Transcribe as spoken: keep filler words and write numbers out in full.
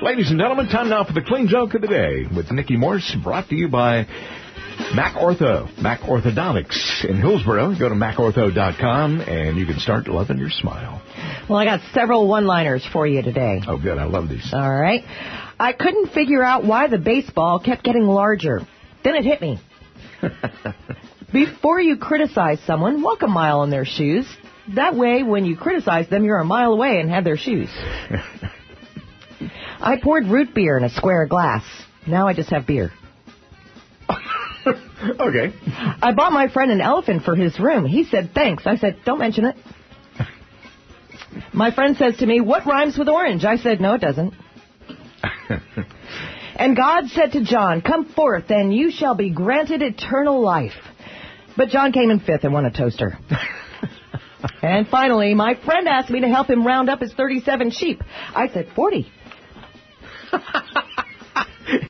Ladies and gentlemen, time now for the Clean Joke of the Day with Nikki Morse, brought to you by Mac Ortho, Mac Orthodontics in Hillsborough. Go to mac ortho dot com and you can start loving your smile. Well, I got several one-liners for you today. Oh, good. I love these. All right. I couldn't figure out why the baseball kept getting larger. Then it hit me. Before you criticize someone, walk a mile in their shoes. That way, when you criticize them, you're a mile away and have their shoes. I poured root beer in a square glass. Now I just have beer. Okay. I bought my friend an elephant for his room. He said, thanks. I said, don't mention it. My friend says to me, what rhymes with orange? I said, no, it doesn't. And God said to John, come forth, and you shall be granted eternal life. But John came in fifth and won a toaster. And finally, my friend asked me to help him round up his thirty-seven sheep. I said, forty.